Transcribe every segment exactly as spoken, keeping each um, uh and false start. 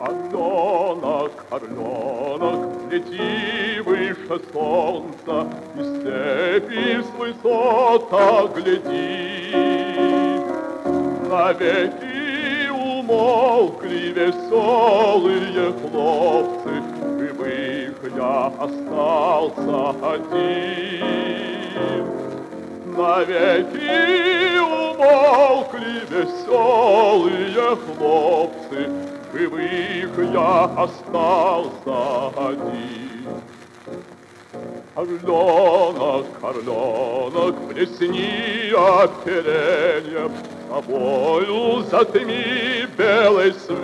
Орленок, орленок, лети выше солнца, и степи с высот гляди. Навеки умолкли веселые хлопцы, живых я остался один. Навеки умолкли веселые хлопцы, живых я остался один. Орленок, орленок, плесни оперенье, тобою затми белый свет.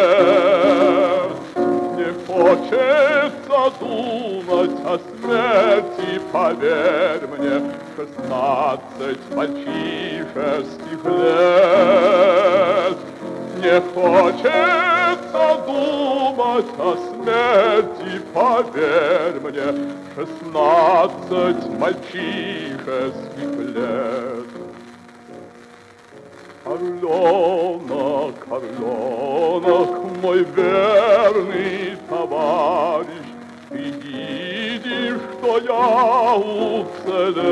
Не хочется думать о смерти, поверь мне, шестнадцать мальчишеских лет. Не хочется думать о смерти, поверь мне, шестнадцать мальчишеских лет. Орленок, орленок, мой верный товарищ, ты видишь, что я уцелел.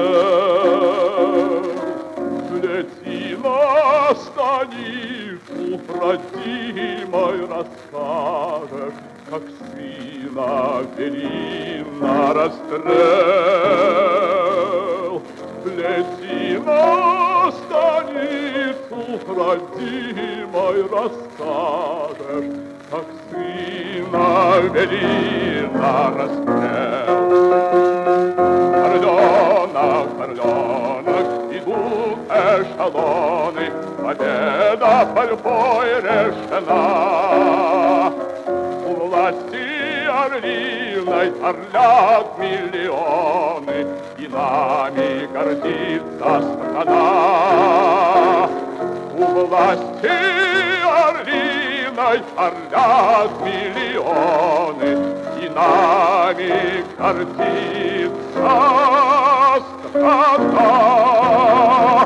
Лети на станицу, родимой, расскажешь, как сына вели на расстрел. Лети на станицу, родимой, расскажешь, как сына вели на расстрел. Орленок, орленок, идут эшелоны, победа борьбой решена. У власти орлиной орлят миллионы, и нами гордится страна. У власти орлиной орлят миллионы, и нами гордится страна.